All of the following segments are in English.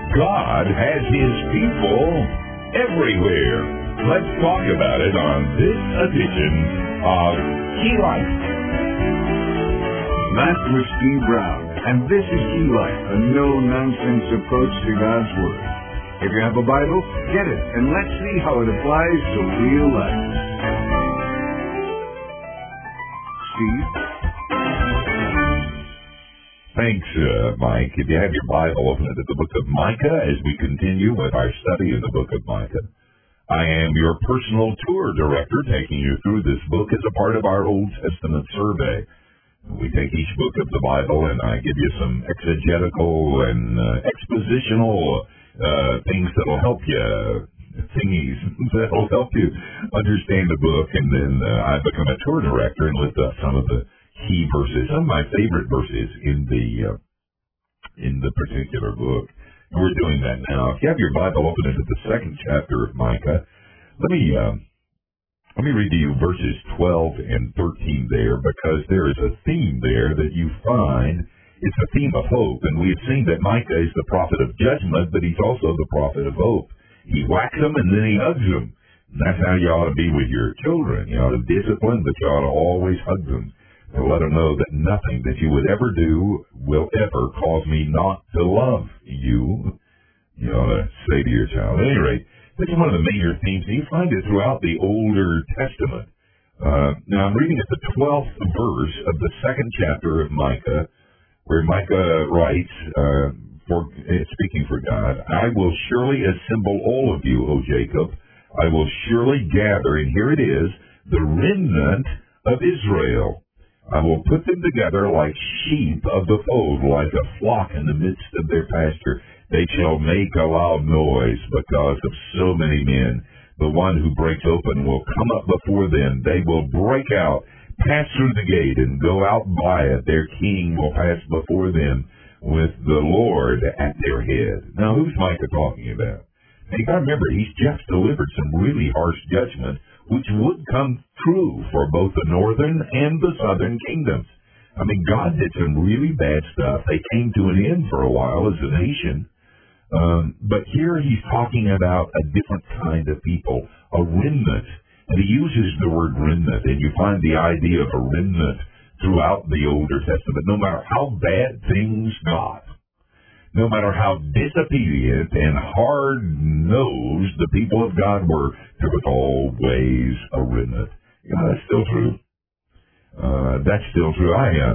God has His people everywhere. Let's talk about it on this edition of Key Life. Master Steve Brown, and this is Key Life, a no-nonsense approach to God's Word. If you have a Bible, get it, and let's see how it applies to real life. Steve? Thanks, Mike. If you have your Bible, open it to the book of Micah as we continue with our study of the book of Micah. I am your personal tour director, taking you through this book as a part of our Old Testament survey. We take each book of the Bible and I give you some exegetical and expositional things that'll help you, thingies that'll help you understand the book, and then I become a tour director and lift up some of the key verses, some of my favorite verses in the particular book. And we're doing that now. If you have your Bible, open it to the second chapter of Micah. Let me read to you verses 12 and 13 there, because there is a theme there that you find. It's a theme of hope, and we have seen that Micah is the prophet of judgment, but he's also the prophet of hope. He whacks them and then he hugs them. And that's how you ought to be with your children. You ought to discipline, but you ought to always hug them to let them know that nothing that you would ever do will ever cause me not to love you. You ought to say to your child. At any rate, this is one of the major themes. You find it throughout the Older Testament. Now, I'm reading at the 12th verse of the second chapter of Micah, where Micah writes, speaking for God, I will surely assemble all of you, O Jacob. I will surely gather, and here it is, the remnant of Israel. I will put them together like sheep of the fold, like a flock in the midst of their pasture. They shall make a loud noise because of so many men. The one who breaks open will come up before them. They will break out, pass through the gate, and go out by it. Their king will pass before them with the Lord at their head. Now, who's Micah talking about? And you got to remember, he's just delivered some really harsh judgment, which would come true for both the northern and the southern kingdoms. I mean, God did some really bad stuff. They came to an end for a while as a nation. But here he's talking about a different kind of people, a remnant. And he uses the word remnant, and you find the idea of a remnant throughout the Older Testament. No matter how bad things got, no matter how disobedient and hard-nosed the people of God were, there was always a remnant. You know, that's still true. That's still true.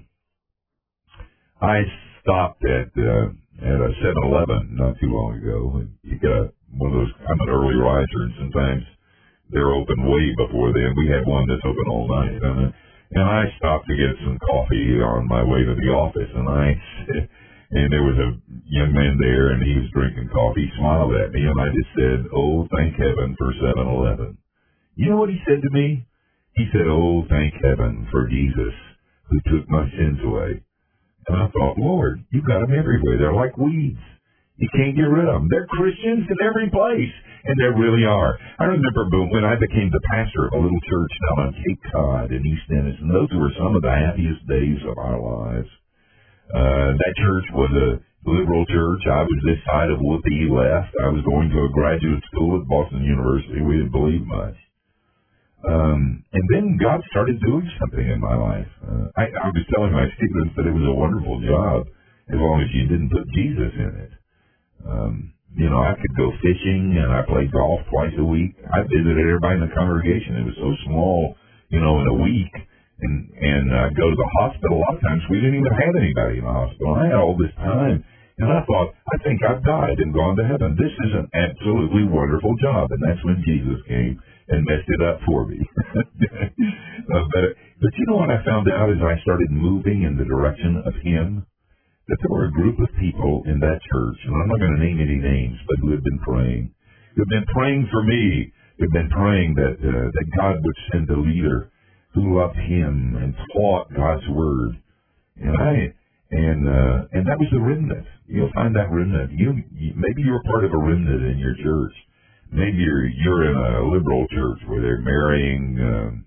I stopped at a 7-Eleven not too long ago. You got one of those. I'm an early riser, and sometimes they're open way before then. We had one that's open all night, and I stopped to get some coffee on my way to the office, and there was a young man there, and he was drinking coffee. He smiled at me, and I just said, "Oh, thank heaven for 7-Eleven." You know what he said to me? He said, "Oh, thank heaven for Jesus who took my sins away." And I thought, Lord, you've got them everywhere. They're like weeds. You can't get rid of them. They're Christians in every place, and they really are. I remember when I became the pastor of a little church down on Cape Cod in East Ennis, and those were some of the happiest days of our lives. That church was a liberal church. I was this side of Whoopee left. I was going to a graduate school at Boston University. We didn't believe much. And then God started doing something in my life. I was telling my students that it was a wonderful job as long as you didn't put Jesus in it. I could go fishing, and I played golf twice a week. I visited everybody in the congregation. It was so small, in a week. And I'd go to the hospital. A lot of times we didn't even have anybody in the hospital. I had all this time, and I thought, I think I've died and gone to heaven. This is an absolutely wonderful job. And that's when Jesus came and messed it up for me. But you know what I found out as I started moving in the direction of Him? That there were a group of people in that church, and I'm not going to name any names, but who had been praying. Who had been praying for me. Who had been praying that God would send a leader who loved Him and taught God's Word. And that was the remnant. You'll find that remnant. Maybe you're part of a remnant in your church. Maybe you're in a liberal church where they're marrying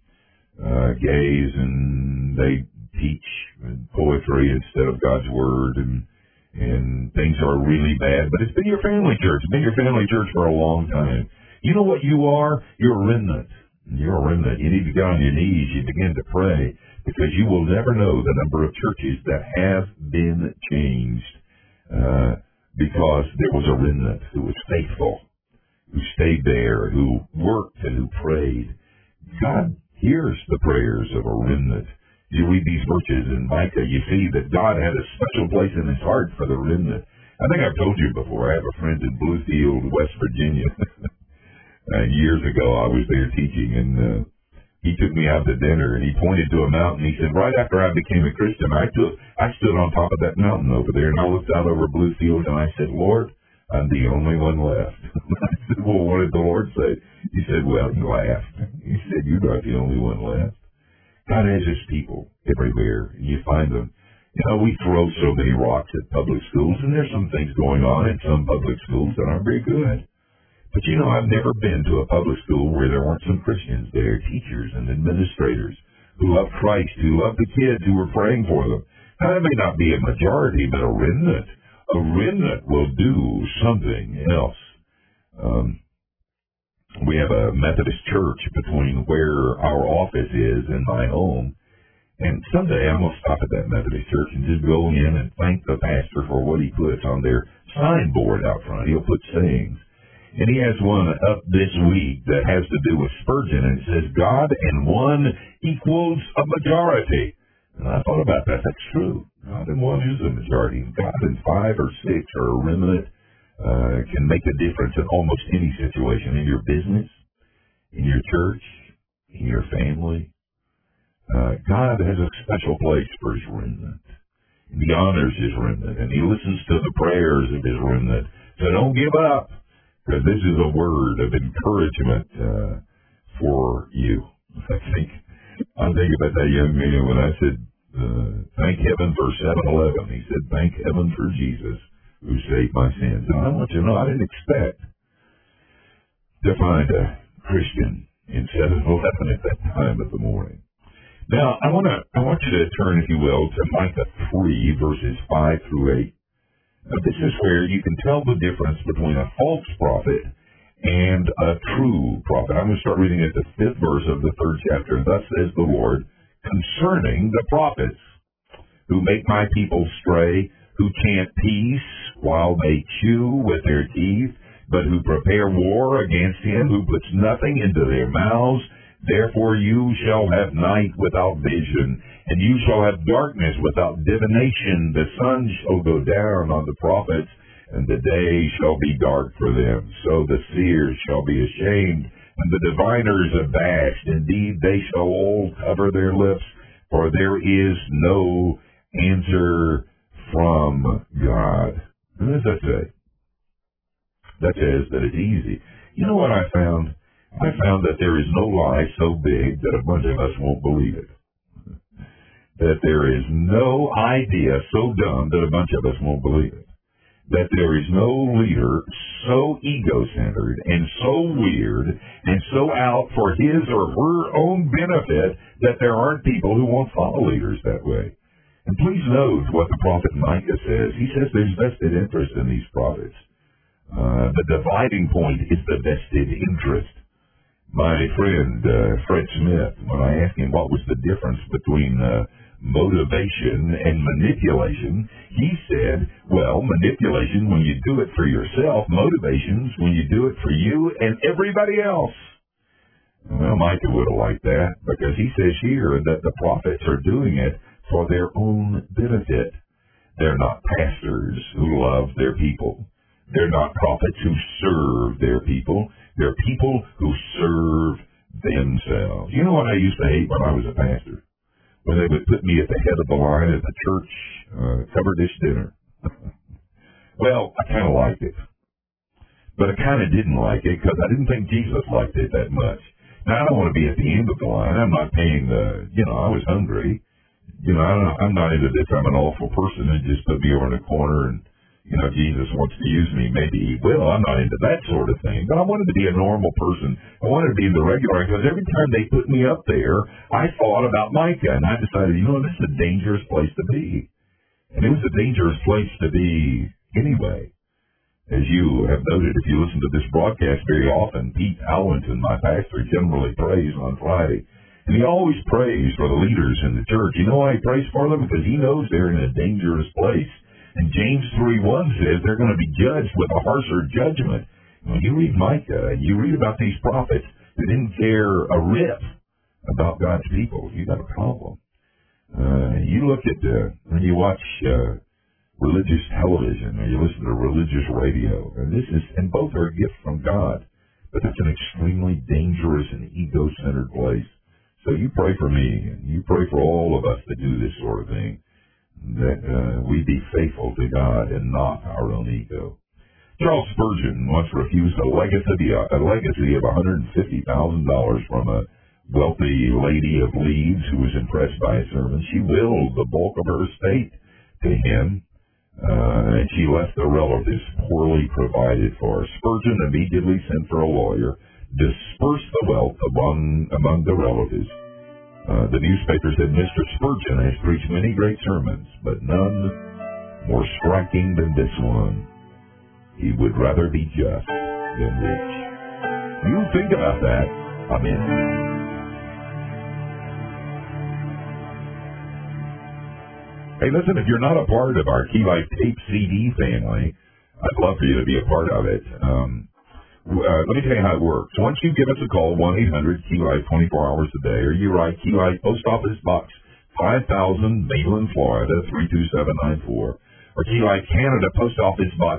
gays, and they teach poetry instead of God's Word, and and things are really bad, but it's been your family church. It's been your family church for a long time. You know what you are? You're a remnant. You're a remnant. You need to get on your knees. You begin to pray, because you will never know the number of churches that have been changed because there was a remnant who was faithful, who stayed there, who worked and who prayed. God hears the prayers of a remnant. You read these verses in Micah, you see that God had a special place in his heart for the remnant. I think I've told you before, I have a friend in Bluefield, West Virginia. Years ago, I was there teaching, and he took me out to dinner, and he pointed to a mountain. He said, right after I became a Christian, I stood on top of that mountain over there, and I looked out over Bluefield, and I said, Lord, I'm the only one left. I said, well, what did the Lord say? He said, well, he laughed. He said, you're not the only one left. God has his people everywhere, and you find them. You know, we throw so many rocks at public schools, and there's some things going on in some public schools that aren't very good. But, you know, I've never been to a public school where there weren't some Christians there, teachers and administrators who love Christ, who love the kids, who were praying for them. Now, that may not be a majority, but a remnant. A remnant will do something else. We have a Methodist church between where our office is and my home. And someday I'm going to stop at that Methodist church and just go in and thank the pastor for what he puts on their signboard out front. He'll put sayings. And he has one up this week that has to do with Spurgeon, and it says, God and one equals a majority. And I thought about that. That's true. God and one is a majority. God and 5 or 6 or a remnant can make a difference in almost any situation, in your business, in your church, in your family. God has a special place for his remnant. And he honors his remnant, and he listens to the prayers of his remnant. So don't give up, because this is a word of encouragement for you. I think about that young man when I said, thank heaven for 7-Eleven. He said, thank heaven for Jesus who saved my sins. And I want you to know, I didn't expect to find a Christian in 7-Eleven at that time of the morning. Now, I want you to turn, if you will, to Micah 3, verses 5 through 8. Now, this is where you can tell the difference between a false prophet and a true prophet. I'm going to start reading at the 5th verse of the 3rd chapter. Thus says the Lord, concerning the prophets who make my people stray, who chant peace while they chew with their teeth, but who prepare war against him who puts nothing into their mouths. Therefore you shall have night without vision, and you shall have darkness without divination. The sun shall go down on the prophets, and the day shall be dark for them. So the seers shall be ashamed, and the diviners abashed. Indeed, they shall all cover their lips, for there is no answer from God. What does that say? That says that it's easy. You know what I found? I found that there is no lie so big that a bunch of us won't believe it. That there is no idea so dumb that a bunch of us won't believe it. That there is no leader so ego-centered and so weird and so out for his or her own benefit that there aren't people who won't follow leaders that way. And please note what the prophet Micah says. He says there's vested interest in these prophets. The dividing point is the vested interest. My friend, Fred Smith, when I asked him what was the difference between motivation and manipulation, he said, well, manipulation when you do it for yourself, motivation's when you do it for you and everybody else. Well, Micah would have liked that, because he says here that the prophets are doing it for their own benefit. They're not pastors who love their people. They're not prophets who serve their people. They're people who serve themselves. You know what I used to hate when I was a pastor? When they would put me at the head of the line at the church cover dish dinner. Well, I kind of liked it. But I kind of didn't like it because I didn't think Jesus liked it that much. Now, I don't want to be at the end of the line. I'm not paying I was hungry. I'm not into this. I'm an awful person and just put me over in a corner and, Jesus wants to use me. Maybe he will. I'm not into that sort of thing. But I wanted to be a normal person. I wanted to be in the regular, because every time they put me up there, I thought about Micah, and I decided, this is a dangerous place to be. And it was a dangerous place to be anyway. As you have noted, if you listen to this broadcast very often, Pete Alwinton, my pastor, generally prays on Friday. And he always prays for the leaders in the church. You know why he prays for them? Because he knows they're in a dangerous place. And James 3:1 says they're going to be judged with a harsher judgment. When you read Micah and you read about these prophets that didn't care a rip about God's people, you got a problem. You look at, when you watch religious television or you listen to religious radio, and both are a gift from God, but it's an extremely dangerous and ego-centered place. So you pray for me, and you pray for all of us that do this sort of thing, that we be faithful to God and not our own ego. Charles Spurgeon once refused a legacy of $150,000 from a wealthy lady of Leeds who was impressed by his sermon. She willed the bulk of her estate to him, and she left the relatives poorly provided for. Spurgeon immediately sent for a lawyer, dispersed the wealth among the relatives. The newspaper said, Mr. Spurgeon has preached many great sermons, but none more striking than this one. He would rather be just than rich. You think about that. Amen. Hey, listen, if you're not a part of our Key Life Tape CD family, I'd love for you to be a part of it. Let me tell you how it works. Once you give us a call, 1-800-KEY-LIFE, 24 hours a day, or you write Key Life, Post Office Box 5000, Mainland, Florida, 32794, or Key Life Canada, Post Office Box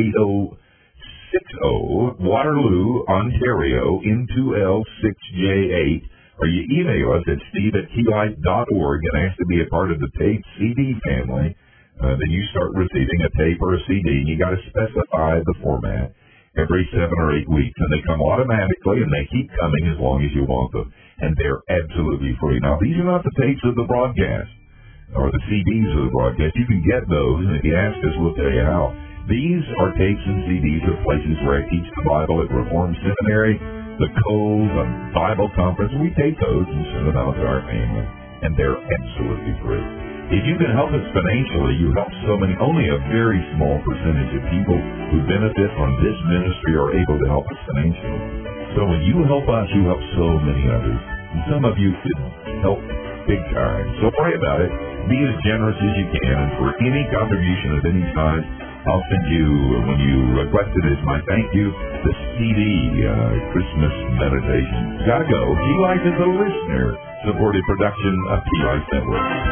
28060, Waterloo, Ontario, N2L6J8, or you email us at steve@keylife.org and ask to be a part of the tape CD family. Then you start receiving a tape or a CD, and you got to specify the format every 7 or 8 weeks, and they come automatically, and they keep coming as long as you want them, and they're absolutely free. Now, these are not the tapes of the broadcast, or the CDs of the broadcast. You can get those, and if you ask us, we'll tell you how. These are tapes and CDs of places where I teach the Bible at Reformed Seminary, the Cove, and Bible Conference. We take those and send them out to our family, and they're absolutely free. If you can help us financially, you help only a very small percentage of people who benefit from this ministry are able to help us financially. So when you help us, you help so many others. And some of you could help big time. So pray about it. Be as generous as you can. And for any contribution of any size, I'll send you, when you request it as my thank you, the CD, Christmas Meditation. Gotta go. Key Life is a listener-supported production of Key Life Network.